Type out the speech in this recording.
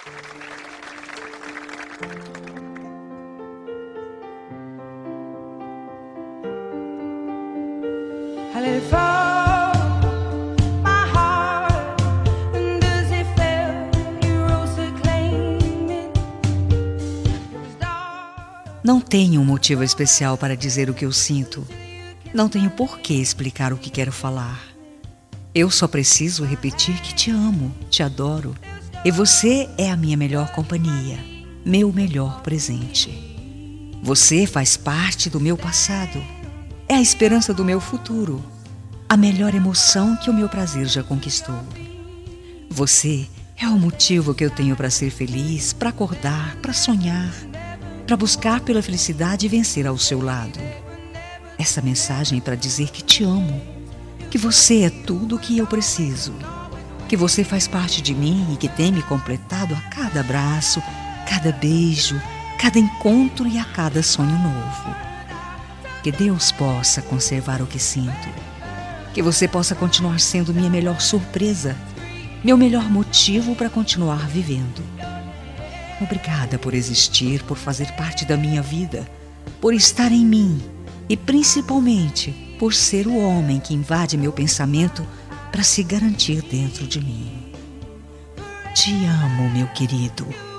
I let it fall, my heart, and as it fell, you rose to claim it. It was dark. Não tenho um motivo especial para dizer o que eu sinto. Não tenho por que explicar o que quero falar. Eu só preciso repetir que te amo, te adoro. E você é a minha melhor companhia, meu melhor presente. Você faz parte do meu passado. É a esperança do meu futuro, a melhor emoção que o meu prazer já conquistou. Você é o motivo que eu tenho para ser feliz, para acordar, para sonhar, para buscar pela felicidade e vencer ao seu lado. Essa mensagem é para dizer que te amo, que você é tudo o que eu preciso, que você faz parte de mim e que tem me completado a cada abraço, cada beijo, cada encontro e a cada sonho novo. Que Deus possa conservar o que sinto. Que você possa continuar sendo minha melhor surpresa, meu melhor motivo para continuar vivendo. Obrigada por existir, por fazer parte da minha vida, por estar em mim e principalmente por ser o homem que invade meu pensamento para se garantir dentro de mim. Te amo, meu querido.